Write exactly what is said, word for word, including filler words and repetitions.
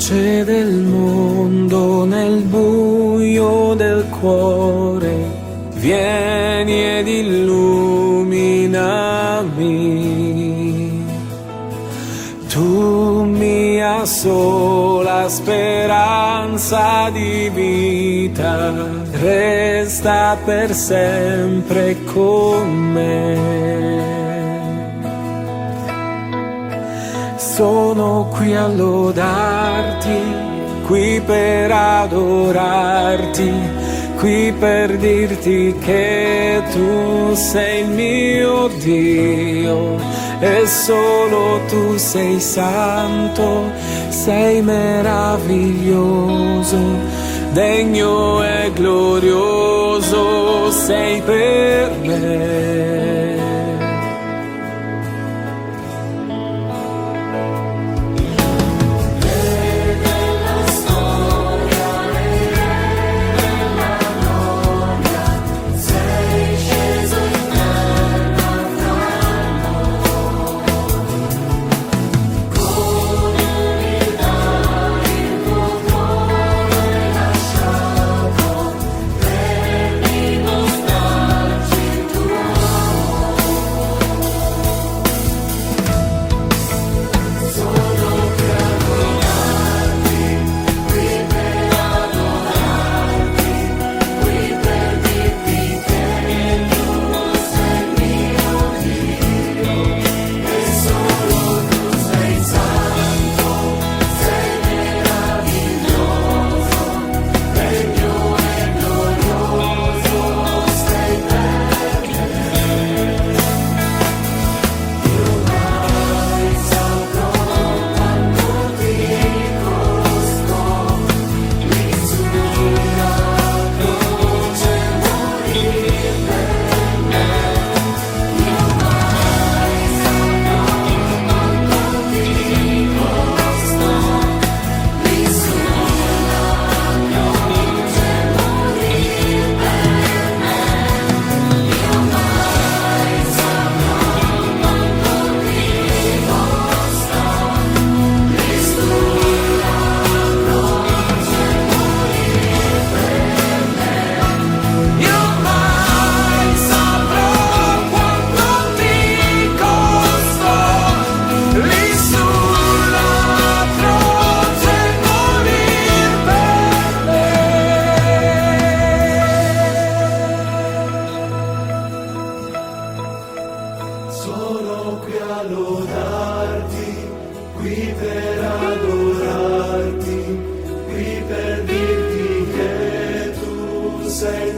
luce del mondo nel buio del cuore, vieni ed illuminami. Tu mia sola speranza di vita, resta per sempre con me. Sono qui a lodarti, qui per adorarti, qui per dirti che tu sei il mio Dio e solo tu sei santo, sei meraviglioso, degno e glorioso sei per me. Sono qui a lodarti, qui per adorarti, qui per dirti che tu sei